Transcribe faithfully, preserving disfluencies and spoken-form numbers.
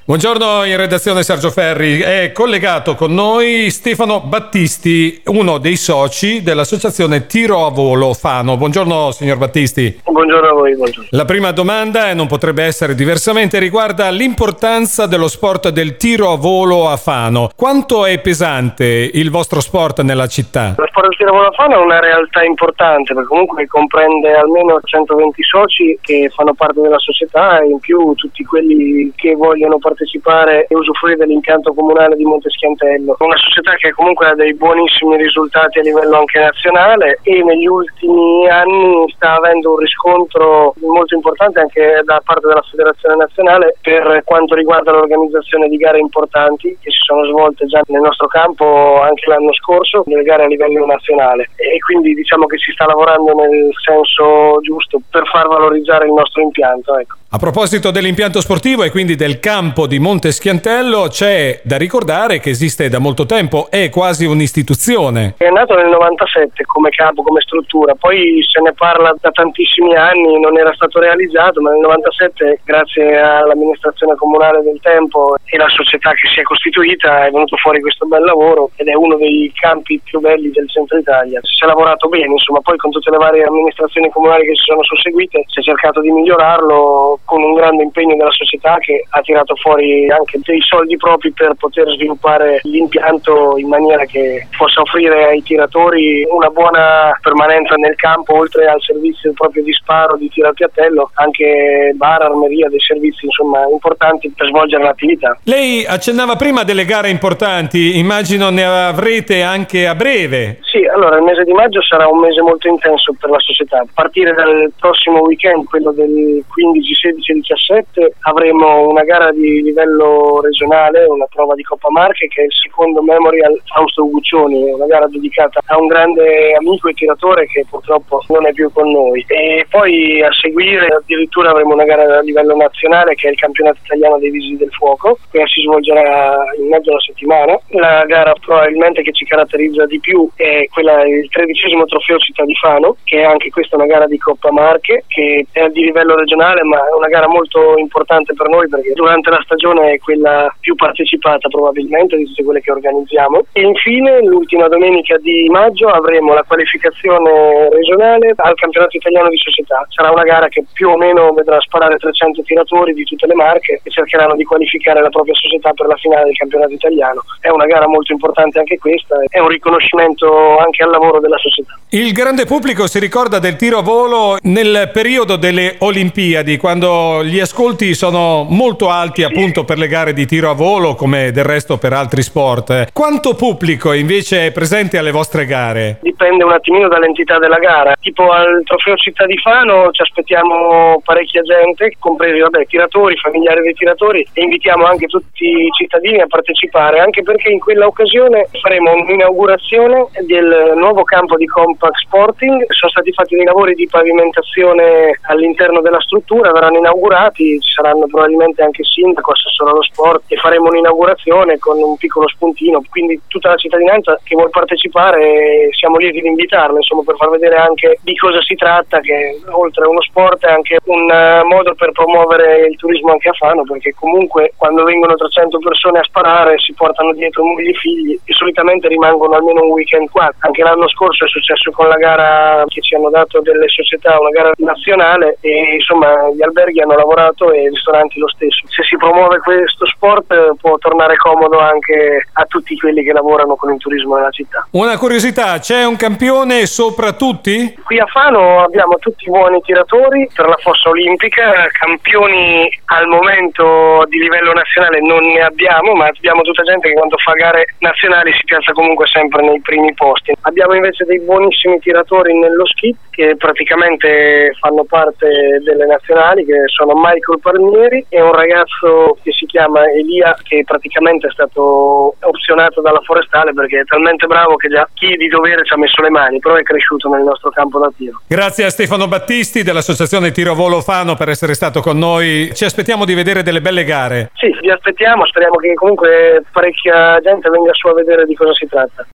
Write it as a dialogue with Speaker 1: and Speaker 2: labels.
Speaker 1: Buongiorno, in redazione Sergio Ferri. È collegato con noi Stefano Battisti, uno dei soci dell'associazione Tiro a Volo Fano. Buongiorno signor Battisti.
Speaker 2: Buongiorno a voi. Buongiorno.
Speaker 1: La prima domanda, e non potrebbe essere diversamente, riguarda l'importanza dello sport del tiro a volo a Fano. Quanto è pesante il vostro sport nella città?
Speaker 2: Lo sport del tiro a volo a Fano è una realtà importante, perché comunque comprende almeno centoventi soci che fanno parte della società e in più tutti quelli che vogliono partecipare e usufruire dell'impianto comunale di Monteschiantello. Una società che comunque ha dei buonissimi risultati a livello anche nazionale e negli ultimi anni sta avendo un riscontro molto importante anche da parte della federazione nazionale per quanto riguarda l'organizzazione di gare importanti che si sono svolte già nel nostro campo anche l'anno scorso, delle gare a livello nazionale, e quindi diciamo che si sta lavorando nel senso giusto per far valorizzare il nostro impianto, ecco.
Speaker 1: A proposito dell'impianto sportivo e quindi del campo di Monteschiantello, c'è da ricordare che esiste da molto tempo, è quasi un'istituzione.
Speaker 2: È nato nel novantasette come campo, come struttura, poi se ne parla da tantissimi anni, non era stato realizzato, ma nel novantasette grazie all'amministrazione comunale del tempo e la società che si è costituita è venuto fuori questo bel lavoro ed è uno dei campi più belli del centro Italia. Si è lavorato bene, insomma, poi con tutte le varie amministrazioni comunali che si sono susseguite si è cercato di migliorarlo con un grande impegno della società che ha tirato fuori anche dei soldi propri per poter sviluppare l'impianto in maniera che possa offrire ai tiratori una buona permanenza nel campo, oltre al servizio proprio di sparo, di tiro al piattello, anche bar, armeria, dei servizi insomma importanti per svolgere l'attività.
Speaker 1: Lei accennava prima delle gare importanti, immagino ne avrete anche a breve.
Speaker 2: Sì, allora il mese di maggio sarà un mese molto intenso per la società. A partire dal prossimo weekend, quello del quindici, sedici e diciassette, avremo una gara di livello regionale, una prova di Coppa Marche che è il secondo Memorial Fausto Guccioni, una gara dedicata a un grande amico e tiratore che purtroppo non è più con noi. E poi a seguire addirittura avremo una gara a livello nazionale che è il campionato italiano dei Vigili del Fuoco, che si svolgerà in mezzo alla settimana. La gara probabilmente che ci caratterizza di più è quella del tredicesimo trofeo Città di Fano, che è anche questa una gara di Coppa Marche che è di livello regionale, ma è una gara molto importante per noi perché durante la stagione è quella più partecipata probabilmente di tutte quelle che organizziamo. E infine l'ultima domenica di maggio avremo la qualificazione regionale al campionato italiano di società. Sarà una gara che più o meno vedrà sparare trecento tiratori di tutte le marche che cercheranno di qualificare la propria società per la finale del campionato italiano. È una gara molto importante anche questa, è un riconoscimento anche al lavoro della società.
Speaker 1: Il grande pubblico si ricorda del tiro a volo nel periodo delle Olimpiadi, quando gli ascolti sono molto alti appunto per le gare di tiro a volo, come del resto per altri sport. Quanto pubblico invece è presente alle vostre gare?
Speaker 2: Dipende un attimino dall'entità della gara. Tipo al trofeo Città di Fano ci aspettiamo parecchia gente, compresi vabbè, tiratori, familiari dei tiratori, e invitiamo anche tutti i cittadini a partecipare, anche perché in quella occasione faremo un'inaugurazione del nuovo campo di Compact Sporting. Sono stati fatti dei lavori di pavimentazione all'interno della struttura, verranno inaugurati, ci saranno probabilmente anche sindaco, assessore allo sport, e faremo un'inaugurazione con un piccolo spuntino, quindi tutta la cittadinanza che vuol partecipare siamo lieti di invitarla, insomma, per far vedere anche di cosa si tratta, che oltre a uno sport è anche un uh, modo per promuovere il turismo anche a Fano, perché comunque quando vengono trecento persone a sparare si portano dietro mogli e figli e solitamente rimangono almeno un weekend qua. Anche l'anno scorso è successo con la gara che ci hanno dato delle società, una gara nazionale, e insomma gli alberghi hanno lavorato e i ristoranti lo stesso. Se si promuove questo sport può tornare comodo anche a tutti quelli che lavorano con il turismo nella città.
Speaker 1: Una curiosità, c'è un campione sopra tutti?
Speaker 2: Qui a Fano abbiamo tutti buoni tiratori per la fossa olimpica, campioni al momento di livello nazionale non ne abbiamo, ma abbiamo tutta gente che quando fa gare nazionali si piazza comunque sempre nei primi posti. Abbiamo invece dei buonissimi tiratori nello skit che praticamente fanno parte delle nazionali, che sono Michael Palmieri e un ragazzo che si chiama Elia, che praticamente è stato opzionato dalla Forestale perché è talmente bravo che già chi di dovere ci ha messo le mani, però è cresciuto nel nostro campo da tiro.
Speaker 1: Grazie a Stefano Battisti dell'associazione Tiro a Volo Fano per essere stato con noi. Ci aspettiamo di vedere delle belle gare.
Speaker 2: Sì, vi aspettiamo, speriamo che comunque parecchia gente venga su a vedere di cosa si tratta.